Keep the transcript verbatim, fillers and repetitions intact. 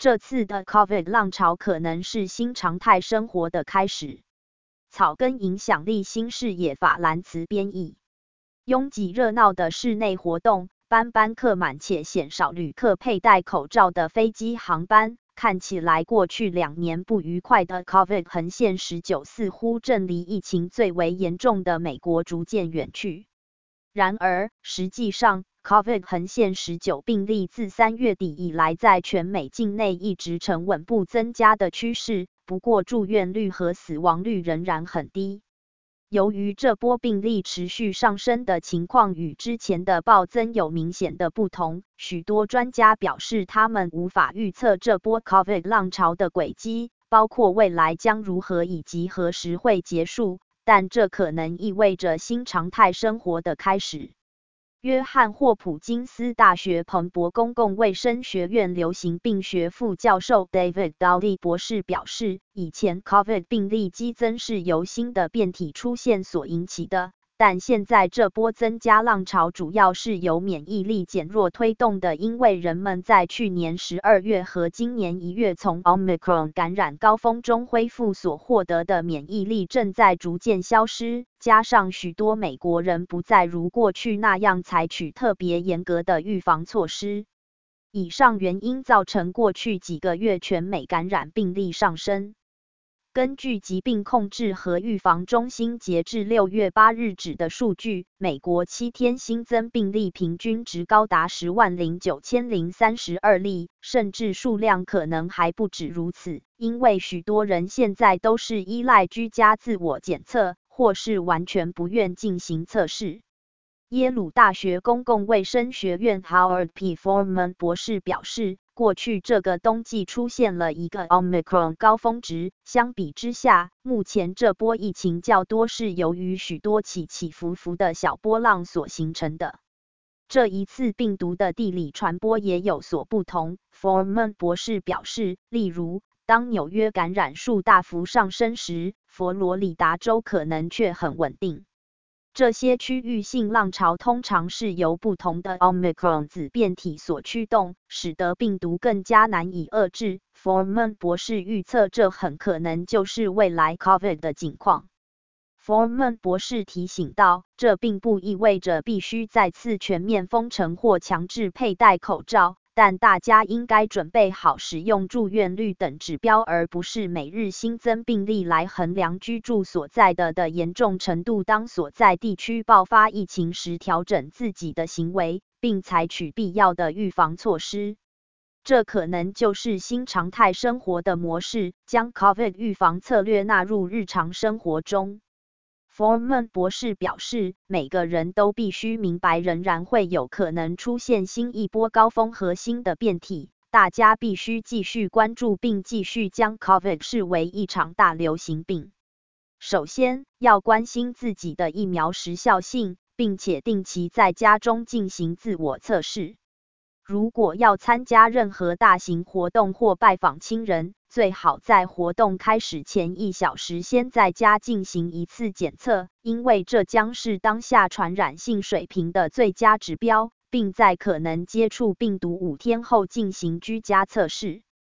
这次的 COVID 浪潮可能是新常态生活的开始。草根影响力新视野法兰茨编译。拥挤热闹的室内活动，班班客满且鲜少旅客佩戴口罩的飞机航班，看起来过去两年不愉快的 COVID 横线十九似乎正离疫情最为严重的美国逐渐远去。然而，实际上 COVID 横线十九病例自三月底以来在全美境内一直呈稳步增加的趋势，不过住院率和死亡率仍然很低。由于这波病例持续上升的情况与之前的暴增有明显的不同，许多专家表示他们无法预测这波 COVID 浪潮的轨迹，包括未来将如何以及何时会结束，但这可能意味着新常态生活的开始。约翰霍普金斯大学彭博公共卫生学院流行病学副教授 David Dowdy 博士表示，以前 COVID 病例激增是由新的变体出现所引起的，但现在这波增加浪潮主要是由免疫力减弱推动的，因为人们在去年十二月和今年一月从 Omicron 感染高峰中恢复所获得的免疫力正在逐渐消失，加上许多美国人不再如过去那样采取特别严格的预防措施。以上原因造成过去几个月全美感染病例上升。根据疾病控制和预防中心截至六月八日止的数据，美国七天新增病例平均值高达十万零九千零三十二例，甚至数量可能还不止如此，因为许多人现在都是依赖居家自我检测，或是完全不愿进行测试。耶鲁大学公共卫生学院 Howard P. Foreman 博士表示，过去这个冬季出现了一个 Omicron 高峰值，相比之下，目前这波疫情较多是由于许多起起伏伏的小波浪所形成的。这一次病毒的地理传播也有所不同， Foreman 博士表示，例如，当纽约感染数大幅上升时，佛罗里达州可能却很稳定。这些区域性浪潮通常是由不同的 Omicron 子变体所驱动，使得病毒更加难以遏制。Foreman 博士预测这很可能就是未来 COVID 的景况。Foreman 博士提醒道，这并不意味着必须再次全面封城或强制佩戴口罩，但大家应该准备好使用住院率等指标，而不是每日新增病例来衡量居住所在的的严重程度。当所在地区爆发疫情时，调整自己的行为，并采取必要的预防措施。这可能就是新常态生活的模式，将 COVID 预防策略纳入日常生活中。Foreman 博士表示，每个人都必须明白仍然会有可能出现新一波高峰和新的变体，大家必须继续关注并继续将 COVID 视为一场大流行病。首先，要关心自己的疫苗时效性，并且定期在家中进行自我测试。如果要参加任何大型活动或拜访亲人，最好在活动开始前一小时先在家进行一次检测，因为这将是当下传染性水平的最佳指标，并在可能接触病毒五天后进行居家测试。